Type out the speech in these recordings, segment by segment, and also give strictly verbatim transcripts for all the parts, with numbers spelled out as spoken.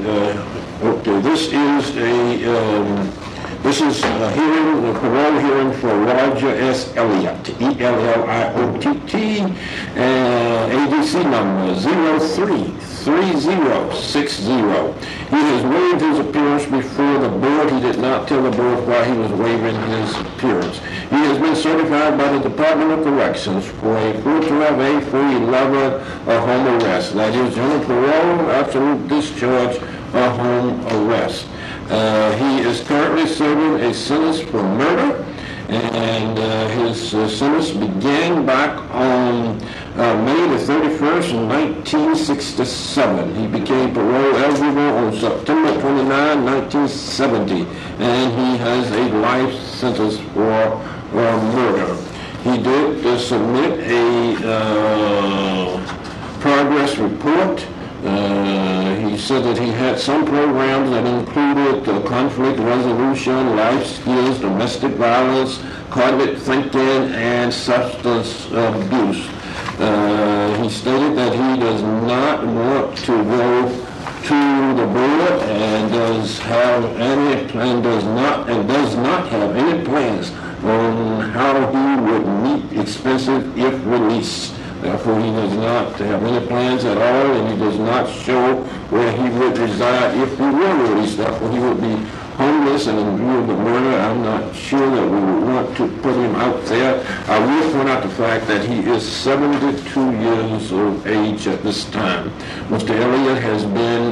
uh, okay, this is a, um, this is a hearing, a parole hearing for Roger S. Elliott, E L L I O T T, uh, A D C number zero three three zero six zero. He has waived his appearance before the board. He did not tell the board why he was waiving his appearance. He has been certified by the Department of Corrections for a four twelve A four eleven or home arrest. That is general parole, absolute discharge, or home arrest. Uh, he is currently serving a sentence for murder, and uh, his uh, sentence began back on uh, May the thirty-first, nineteen sixty-seven. He became parole eligible on September twenty-ninth, nineteen seventy, and he has a life sentence for uh, murder. He did uh, submit a uh, progress report. Uh, he said that he had some programs that included uh, conflict resolution, life skills, domestic violence, cognitive thinking, and substance abuse. Uh, he stated that he does not want to go to the board and does have any and does not and does not have any plans on how he would meet expenses if released. Therefore, he does not have any plans at all, and he does not show where he would reside if he were released. Therefore, he would be homeless, and in view of the murder, I'm not sure that we would want to put him out there. I will point out the fact that he is seventy-two years of age at this time. Mister Elliott has been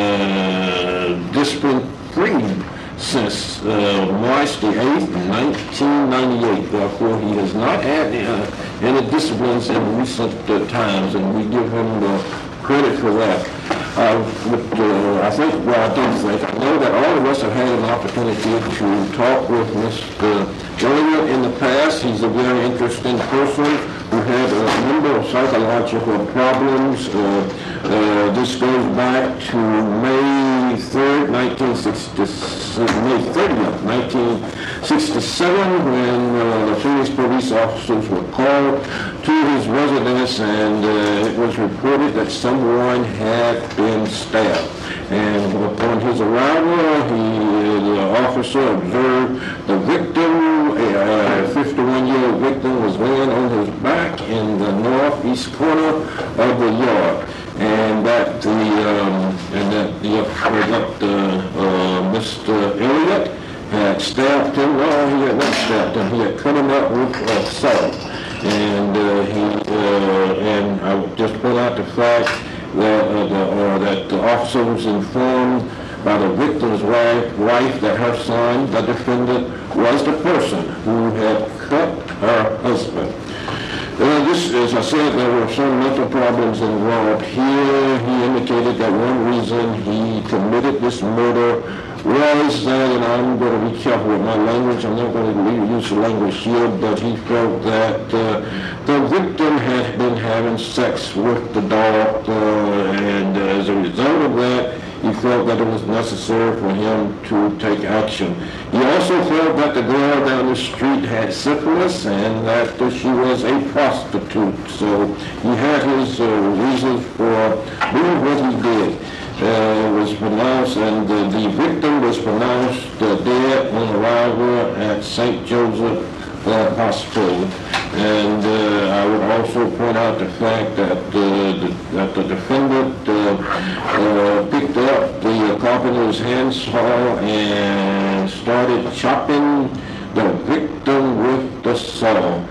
uh, discipline-free since uh, March the eighth, nineteen ninety-eight. Therefore, he has not had uh, any disciplines in recent uh, times, and we give him the credit for that. Uh, but uh, I think, well, I don't think, I know that all of us have had an opportunity to talk with Mister Elliott in the past. He's a very interesting person who had a number of psychological problems. Uh, uh, this goes back to May third, nineteen sixty-seven, May thirtieth, nineteen sixty-seven, when uh, the Phoenix police officers were called to his residence, and uh, it was reported that someone had been stabbed. And upon his arrival, he, the officer observed the victim, a fifty-one-year-old victim, was laying on his back in the northeast corner of the yard, and that the um, and that the that uh, uh, Mister Elliott had stabbed him. No, he had not stabbed him. He had cut him up with a saw, and uh, he uh, and I would just point out the fact that uh, the, or that the officer was informed by the victim's wife, wife that her son, the defendant, was the person who had cut her husband. Uh, this, as I said, there were some mental problems involved here. He indicated that one reason he committed this murder was that, and I'm going to be careful with my language, I'm not going to use the language here, but he felt that uh, the victim had been having sex with the dog, uh, and as a result of that, he felt that it was necessary for him to take action. He also felt that the girl down the street had syphilis and that uh, she was a prostitute. So he had his uh, reasons for doing what he did. Uh, was pronounced, and uh, the victim was pronounced uh, dead on arrival at Saint Joseph uh, Hospital. And uh, I would also point out the fact that, uh, the, that the defendant uh, uh, picked up the carpenter's handsaw and started chopping the victim with the saw.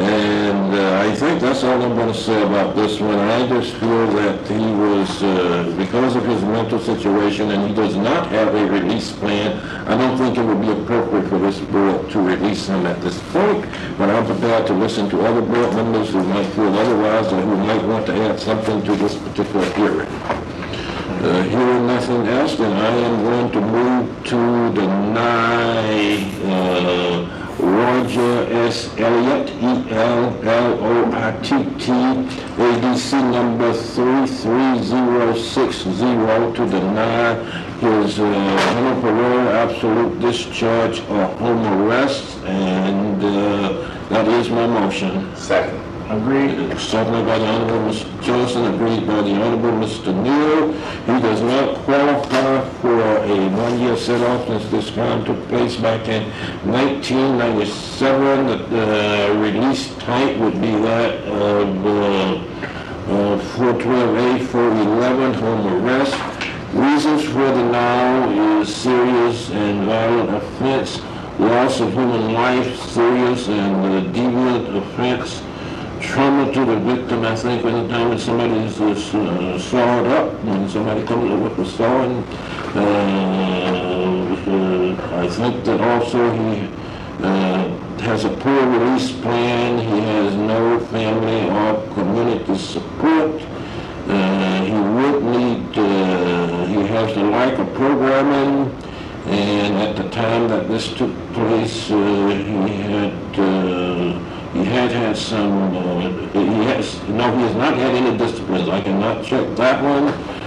And uh, I think that's all I'm going to say about this one. I just feel that he was, uh, because of his mental situation, and he does not have a release plan, I don't think it would be appropriate for this board to release him at this point. But I'm prepared to listen to other board members who might feel otherwise or who might want to add something to this particular hearing. Uh, hearing nothing else, then I am going to move to deny uh, Roger S. Elliott, E L L O I T T, A D C number three three zero six zero, to deny his uh, general parole, absolute discharge, or home arrest, and uh, that is my motion. Second. Agreed. Seconded by the Honorable Mister Johnson, agreed by the Honorable Mister Neal. He does not qualify one-year set-off since this crime took place back in nineteen ninety-seven. The uh, release type would be that of uh, uh, four twelve A, four eleven, home arrest. Reasons for the now is serious and violent offense, loss of human life, serious and uh, deviant offense, trauma to the victim. I think anytime when somebody is uh, sawed up, when somebody comes up with a sawing, uh, uh, I think that also he uh, has a poor release plan. He has no family or community support. Uh, he would need, uh, he has the lack of programming, and at the time that this took place, uh, he had uh, he had had some, uh, he has, no, he has not had any disciplines. I cannot check that one.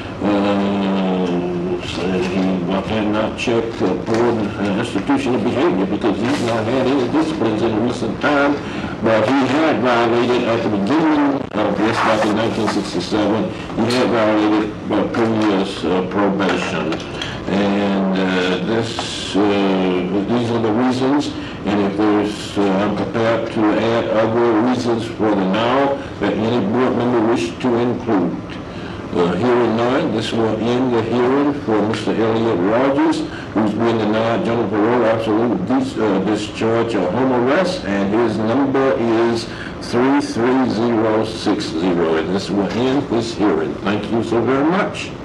Uh, so he cannot check uh, board uh, institutional behavior because he's not had any disciplines in recent time. But he had violated at the beginning of this, back in nineteen sixty-seven, he had violated uh, previous uh, probation. And uh, this, uh, these are the reasons, and if there's, uh, I'm prepared to add other reasons for the now that any board member wish to include. Uh, hearing none, this will end the hearing for Mister Elliot Rogers, who's been denied general parole, absolute dis, uh, discharge, or home arrest, and his number is three three zero six zero, and this will end this hearing. Thank you so very much.